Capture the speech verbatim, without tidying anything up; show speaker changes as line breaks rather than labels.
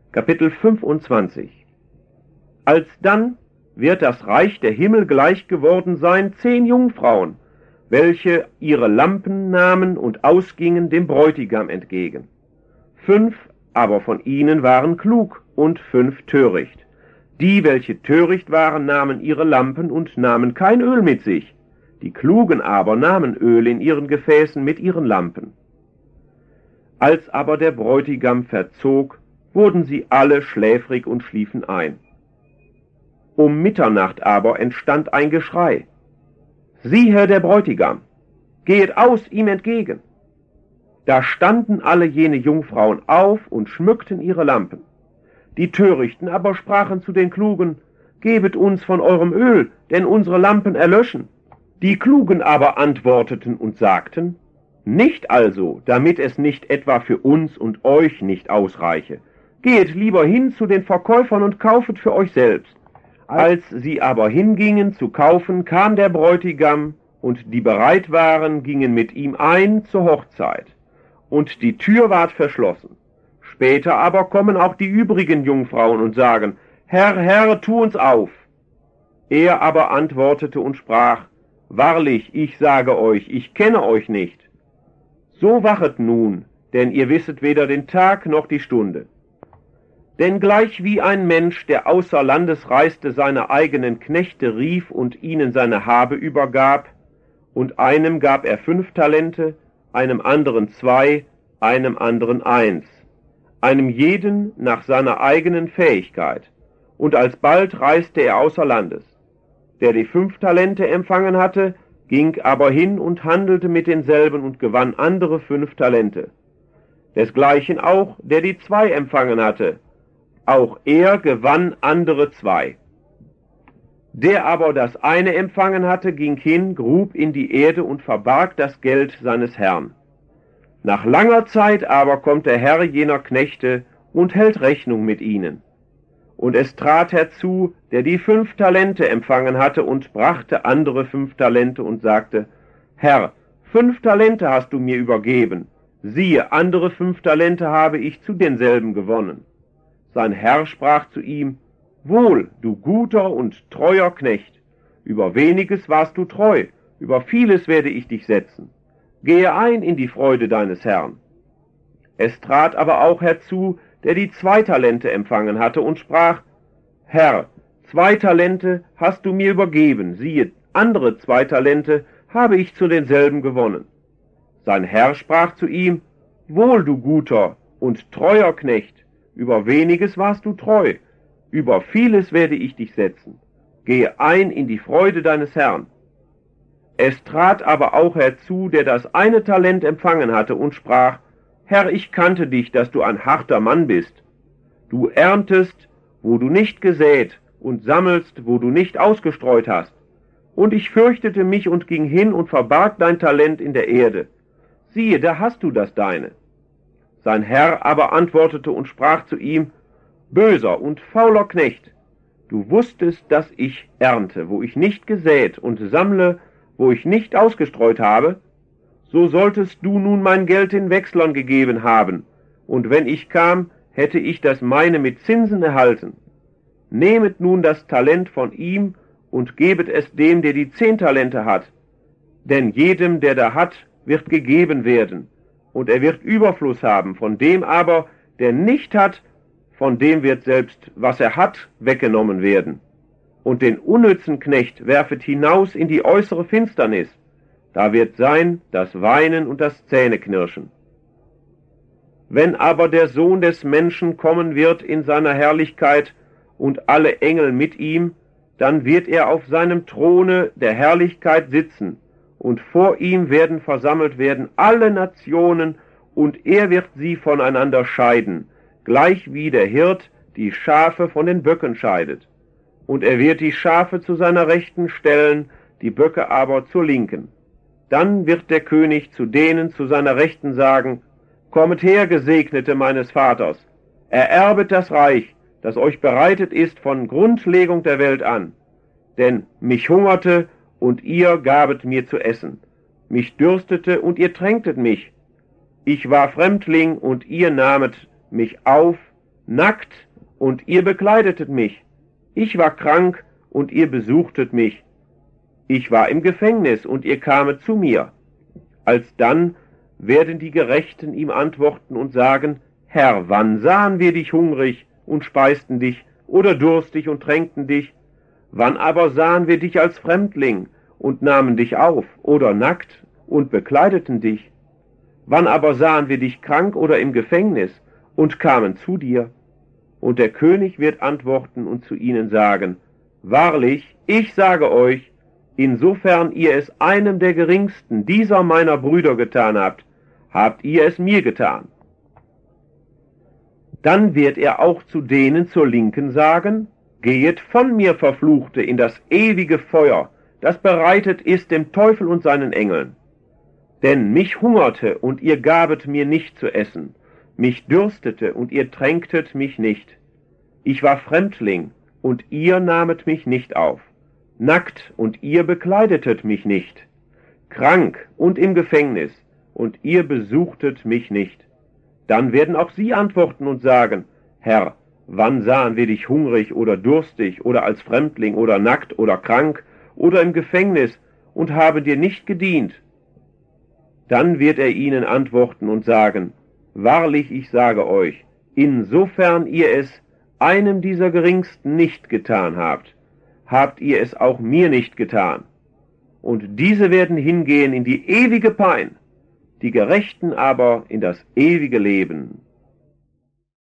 Kapitel fünfundzwanzig. Alsdann wird das Reich der Himmel gleich geworden sein zehn Jungfrauen, welche ihre Lampen nahmen und ausgingen dem Bräutigam entgegen. Fünf aber von ihnen waren klug und fünf töricht. Die, welche töricht waren, nahmen ihre Lampen und nahmen kein Öl mit sich. Die Klugen aber nahmen Öl in ihren Gefäßen mit ihren Lampen. Als aber der Bräutigam verzog, wurden sie alle schläfrig und schliefen ein. Um Mitternacht aber entstand ein Geschrei. Siehe der Bräutigam, gehet aus ihm entgegen. Da standen alle jene Jungfrauen auf und schmückten ihre Lampen. Die Törichten aber sprachen zu den Klugen, gebet uns von eurem Öl, denn unsere Lampen erlöschen. Die Klugen aber antworteten und sagten, nicht also, damit es nicht etwa für uns und euch nicht ausreiche. Geht lieber hin zu den Verkäufern und kaufet für euch selbst. Als sie aber hingingen zu kaufen, kam der Bräutigam, und die bereit waren, gingen mit ihm ein zur Hochzeit. Und die Tür ward verschlossen. Später aber kommen auch die übrigen Jungfrauen und sagen, Herr, Herr, tu uns auf. Er aber antwortete und sprach, wahrlich, ich sage euch, ich kenne euch nicht. So wachet nun, denn ihr wisset weder den Tag noch die Stunde. Denn gleich wie ein Mensch, der außer Landes reiste, seine eigenen Knechte rief und ihnen seine Habe übergab, und einem gab er fünf Talente, einem anderen zwei, einem anderen eins, einem jeden nach seiner eigenen Fähigkeit, und alsbald reiste er außer Landes. Der die fünf Talente empfangen hatte, ging aber hin und handelte mit denselben und gewann andere fünf Talente. Desgleichen auch, der die zwei empfangen hatte, auch er gewann andere zwei. Der aber das eine empfangen hatte, ging hin, grub in die Erde und verbarg das Geld seines Herrn. Nach langer Zeit aber kommt der Herr jener Knechte und hält Rechnung mit ihnen. Und es trat herzu, der die fünf Talente empfangen hatte und brachte andere fünf Talente und sagte, Herr, fünf Talente hast du mir übergeben, siehe, andere fünf Talente habe ich zu denselben gewonnen. Sein Herr sprach zu ihm, wohl, du guter und treuer Knecht, über weniges warst du treu, über vieles werde ich dich setzen. Gehe ein in die Freude deines Herrn. Es trat aber auch herzu, der die zwei Talente empfangen hatte und sprach, Herr, zwei Talente hast du mir übergeben, siehe, andere zwei Talente habe ich zu denselben gewonnen. Sein Herr sprach zu ihm, wohl, du guter und treuer Knecht, über weniges warst du treu, über vieles werde ich dich setzen. Gehe ein in die Freude deines Herrn. Es trat aber auch herzu, der das eine Talent empfangen hatte und sprach, Herr, ich kannte dich, dass du ein harter Mann bist. Du erntest, wo du nicht gesät, und sammelst, wo du nicht ausgestreut hast. Und ich fürchtete mich und ging hin und verbarg dein Talent in der Erde. Siehe, da hast du das deine. Sein Herr aber antwortete und sprach zu ihm, böser und fauler Knecht, du wusstest, dass ich ernte, wo ich nicht gesät, und sammle, wo ich nicht ausgestreut habe, so solltest du nun mein Geld den Wechslern gegeben haben, und wenn ich kam, hätte ich das meine mit Zinsen erhalten. Nehmet nun das Talent von ihm und gebet es dem, der die zehn Talente hat, denn jedem, der da hat, wird gegeben werden, und er wird Überfluss haben, von dem aber, der nicht hat, von dem wird selbst, was er hat, weggenommen werden. Und den unnützen Knecht werfet hinaus in die äußere Finsternis, da wird sein das Weinen und das Zähneknirschen. Wenn aber der Sohn des Menschen kommen wird in seiner Herrlichkeit und alle Engel mit ihm, dann wird er auf seinem Throne der Herrlichkeit sitzen, und vor ihm werden versammelt werden alle Nationen, und er wird sie voneinander scheiden, gleich wie der Hirt die Schafe von den Böcken scheidet. Und er wird die Schafe zu seiner Rechten stellen, die Böcke aber zur Linken. Dann wird der König zu denen zu seiner Rechten sagen, kommet her, Gesegnete meines Vaters, ererbet das Reich, das euch bereitet ist von Grundlegung der Welt an. Denn mich hungerte, und ihr gabet mir zu essen, mich dürstete, und ihr tränktet mich. Ich war Fremdling, und ihr nahmet mich auf, nackt, und ihr bekleidetet mich. Ich war krank, und ihr besuchtet mich. Ich war im Gefängnis, und ihr kamet zu mir. Alsdann werden die Gerechten ihm antworten und sagen, Herr, wann sahen wir dich hungrig und speisten dich, oder durstig und tränkten dich? Wann aber sahen wir dich als Fremdling und nahmen dich auf, oder nackt und bekleideten dich? Wann aber sahen wir dich krank oder im Gefängnis und kamen zu dir? Und der König wird antworten und zu ihnen sagen, wahrlich, ich sage euch, insofern ihr es einem der geringsten dieser meiner Brüder getan habt, habt ihr es mir getan. Dann wird er auch zu denen zur Linken sagen, gehet von mir, Verfluchte, in das ewige Feuer, das bereitet ist dem Teufel und seinen Engeln. Denn mich hungerte, und ihr gabet mir nicht zu essen, mich dürstete, und ihr tränktet mich nicht. Ich war Fremdling, und ihr nahmet mich nicht auf, nackt, und ihr bekleidetet mich nicht, krank und im Gefängnis, und ihr besuchtet mich nicht. Dann werden auch sie antworten und sagen, Herr, wann sahen wir dich hungrig oder durstig oder als Fremdling oder nackt oder krank oder im Gefängnis und haben dir nicht gedient? Dann wird er ihnen antworten und sagen, wahrlich, ich sage euch, insofern ihr es einem dieser Geringsten nicht getan habt, habt ihr es auch mir nicht getan. Und diese werden hingehen in die ewige Pein, die Gerechten aber in das ewige Leben.